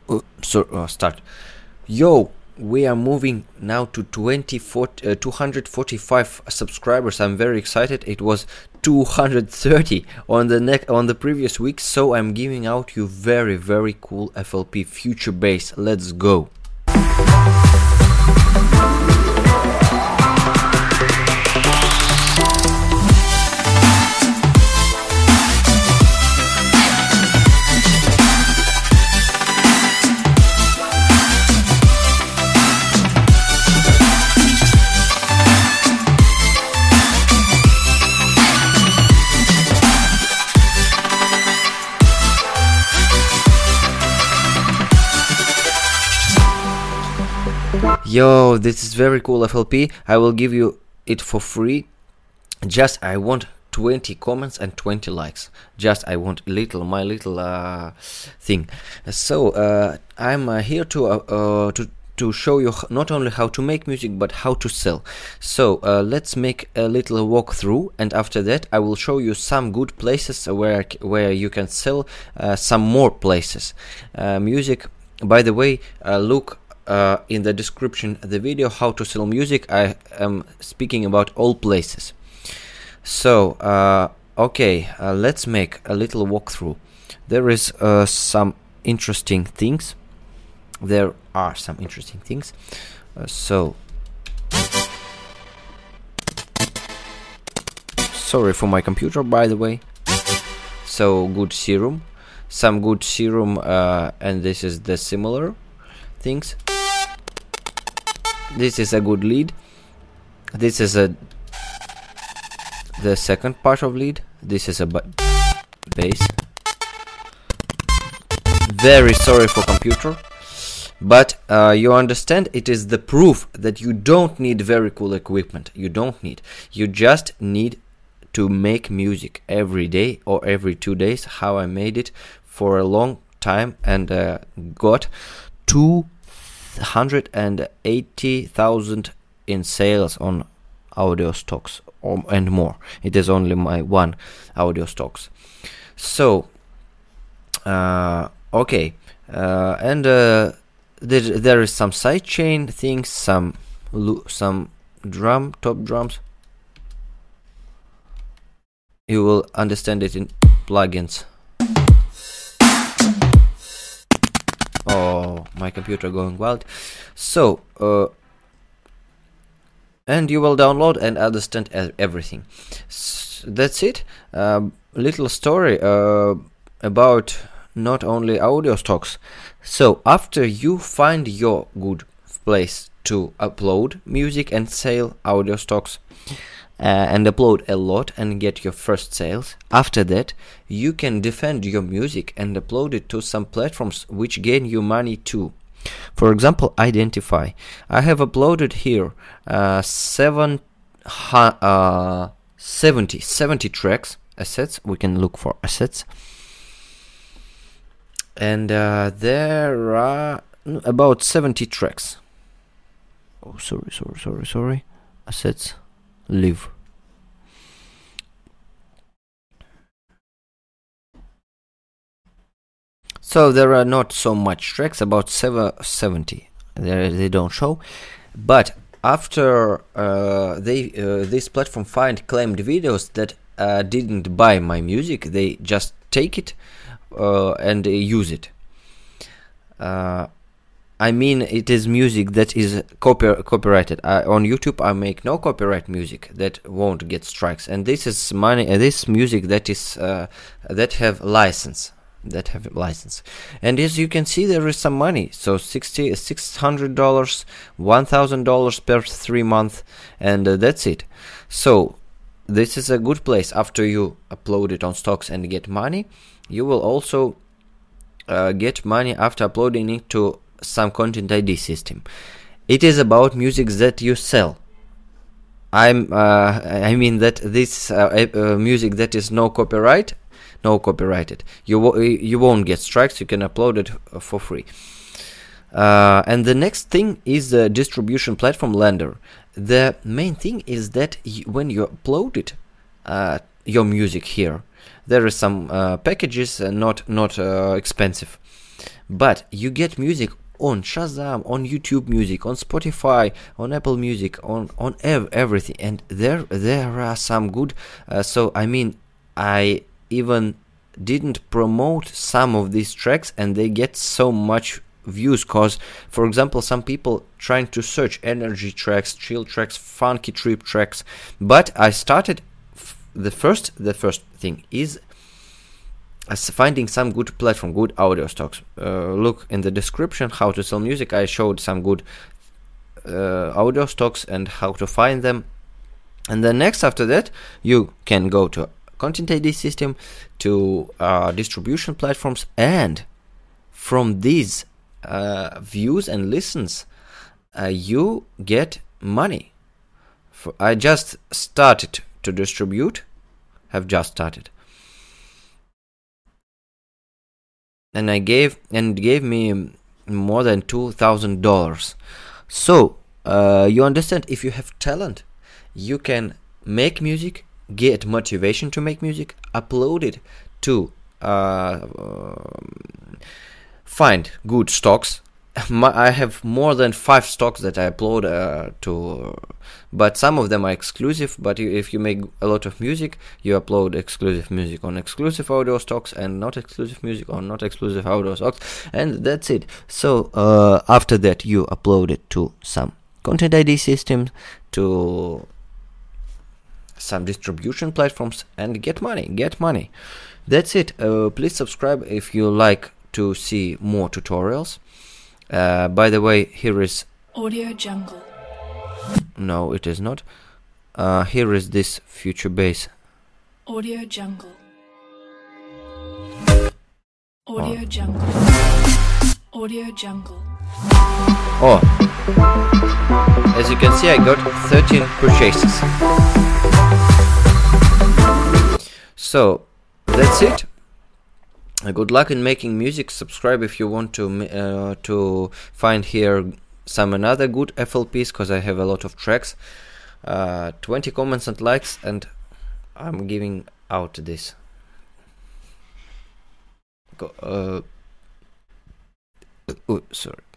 Start. Yo, we are moving now to 245 subscribers. I'm very excited. It was 230 on the previous week, so I'm giving out you very cool FLP future bass. Let's go. Yo, this is very cool FLP. I will give you it for free. Just I want 20 comments and 20 likes. Just I want my little thing. So I'm here to show you not only how to make music but how to sell. So let's make a little walkthrough, and after that I will show you some good places where you can sell some more places. Music, by the way, look in the description the video how to sell music. I am speaking about all places. So okay, let's make a little walkthrough. There is some interesting things. There are some interesting things. So sorry for my computer, by the way. So good serum, some good serum, and this is the similar things. This is a good lead. This is the second part of lead. This is a bass. Very sorry for computer, but you understand, it is the proof that you don't need very cool equipment. You just need to make music every day or every 2 days, how I made it for a long time, and got 280,000 in sales on audio stocks and more. It is only my one audio stocks. So okay, and there is some sidechain things, some top drums. You will understand it in plugins. Oh, my computer going wild. So and you will download and understand everything. That's it. Little story about not only audio stocks. So after you find your good place to upload music and sell audio stocks, and upload a lot and get your first sales, after that you can defend your music and upload it to some platforms which gain you money too. For example, Identify. I have uploaded here 70 tracks, assets. We can look for assets, and there are about 70 tracks. Oh, sorry. Assets. Live. So there are not so much tracks, about 70. They don't show, but after this platform find claimed videos that didn't buy my music, they just take it and use it. I mean, it is music that is copyrighted. On YouTube, I make no copyright music that won't get strikes, and this is money. This music that is that have license. And as you can see, there is some money. So $600, $1,000 per 3 months, and that's it. So this is a good place. After you upload it on stocks and get money, you will also get money after uploading it to some content ID system. It is about music that you sell. I mean that this music that is no copyrighted, you won't get strikes. You can upload it for free. And the next thing is the distribution platform Lender. The main thing is that when you upload it, your music here, there is some packages, not expensive, but you get music on Shazam, on YouTube Music, on Spotify, on Apple Music, on everything, and there are some good. So I mean, I even didn't promote some of these tracks, and they get so much views, cause for example some people trying to search energy tracks, chill tracks, funky trip tracks, but I started the first thing is finding some good platform, good audio stocks. Look in the description how to sell music. I showed some good audio stocks and how to find them. And then next after that, you can go to Content ID system, to distribution platforms, and from these views and listens, you get money. I just started to distribute, have just started, and it gave me more than $2,000. So you understand, if you have talent, you can make music, get motivation to make music, upload it to find good stocks. I have more than 5 stocks that I upload to, but some of them are exclusive. But if you make a lot of music, you upload exclusive music on exclusive audio stocks, and not exclusive music on not exclusive audio stocks, and that's it. So after that, you upload it to some Content ID systems, to some distribution platforms, and get money. That's it. Please subscribe if you like to see more tutorials. By the way, here is Audio Jungle. No, it is not. Here is this future bass. Audio Jungle. Audio Jungle. Audio Jungle. Oh, as you can see, I got 13 purchases. So that's it. Good luck in making music. Subscribe if you want to find here some another good FLPs, because I have a lot of tracks. 20 comments and likes, and I'm giving out this. Sorry.